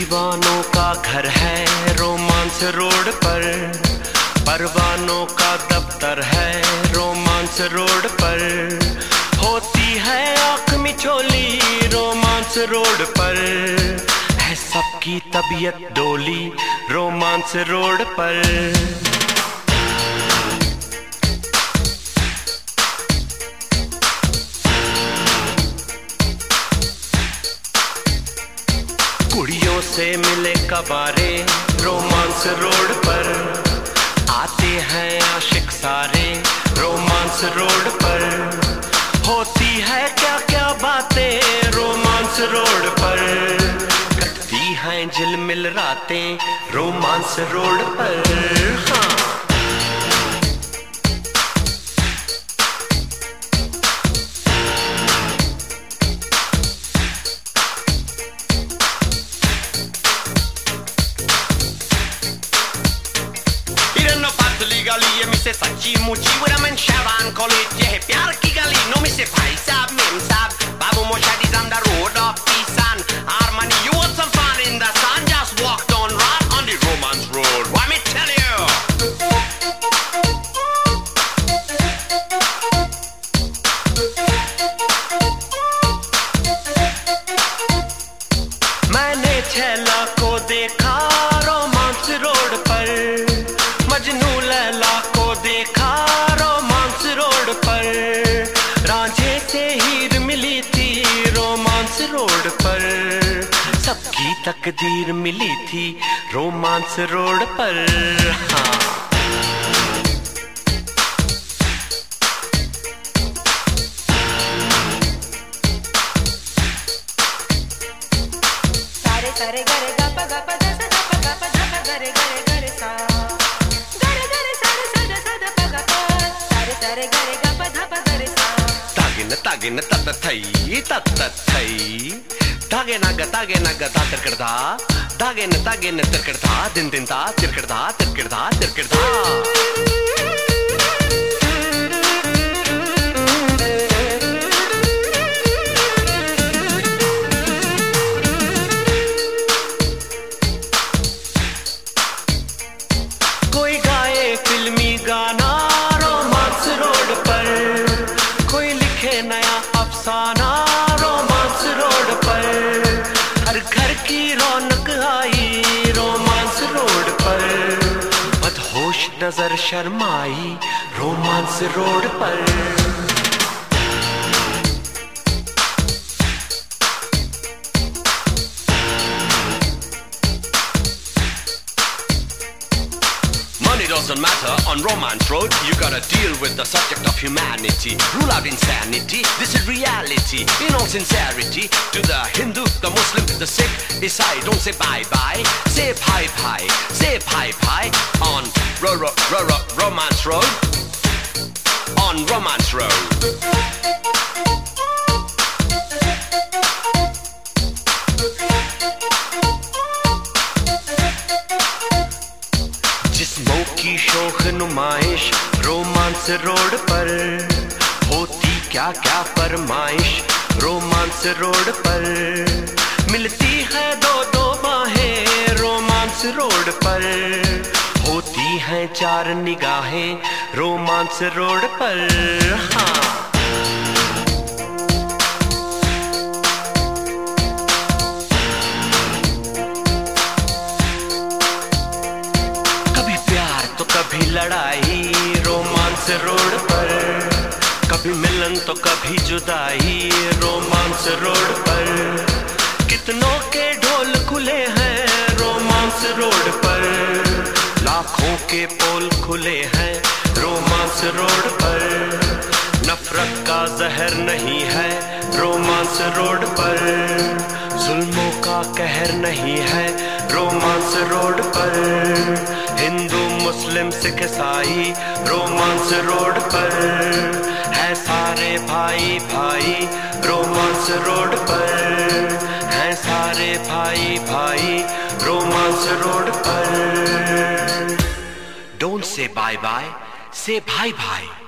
दीवानों का घर है रोमांस रोड पर, परवानों का दफ्तर है रोमांस रोड पर, होती है आँख मिचोली रोमांस रोड पर, है सबकी तबीयत डोली रोमांस रोड पर। कुड़ियों से मिले कबारे रोमांस रोड पर, आते हैं आशिक सारे रोमांस रोड पर, होती है क्या क्या बातें रोमांस रोड पर, कटती हैं झिलमिल रातें रोमांस रोड पर। हाँ, ये मिसे सच्ची मुची वरमन शवान कॉलेज ये है प्यार की गली नो मिसे भाई साहब मेम साहब बाबू मोशादी on the road of peace and harmony. You want some fun in the sun? Just walked on right on the romance road. Let me tell you. मैंने छैला को देखा रोमांस रोड पर, मजनू लैला को देखा रोमांस रोड पर, रांझे से हीर मिली थी रोमांस रोड पर, सबकी तकदीर मिली थी रोमांस रोड पर। हाँ, सारे सारे गरे गप गप दस गप गप धप गरे गरे गरे सा गरे गरे सारे सारे सारे प गप सारे सारे गरे गप धप गरे सा तागिन तत थई तागे नग ता तिरकड़दा तागिन तिरकड़दा दिन दिन ता तिरकड़दा। कोई गाए फिल्मी गाना रोमांस रोड पर, कोई लिखे नया अफसाना रोमांस रोड पर, हर घर की रौनक आई रोमांस रोड पर, मदहोश नजर शर्माई रोमांस रोड पर। Doesn't matter on romance road. You gotta deal with the subject of humanity. Rule out insanity. This is reality. In all sincerity, to the Hindu, the Muslim, the Sikh, Isai, don't say bye bye. Say bye bye. Say bye bye on romance road. On romance road. जिस्मों की शोख नुमाइश romance road पर, होती क्या क्या फरमाइश romance road पर, मिलती है दो दो बाहें रोमांस रोड पर, होती हैं चार निगाहें रोमांस रोड पर। हाँ, कभी लड़ाई रोमांस रोड पर, कभी मिलन तो कभी जुदाई रोमांस रोड पर, कितनों के ढोल खुले हैं रोमांस रोड पर, लाखों के पोल खुले हैं रोमांस रोड पर, नफरत का जहर नहीं है रोमांस रोड पर, जुल्मों का कहर नहीं है रोमांस रोड पर, हिंदू मुस्लिम सिख ईसाई रोमांस रोड पर, है सारे भाई भाई रोमांस रोड पर, है सारे भाई भाई रोमांस रोड पर। Don't say bye bye. Say bye bye.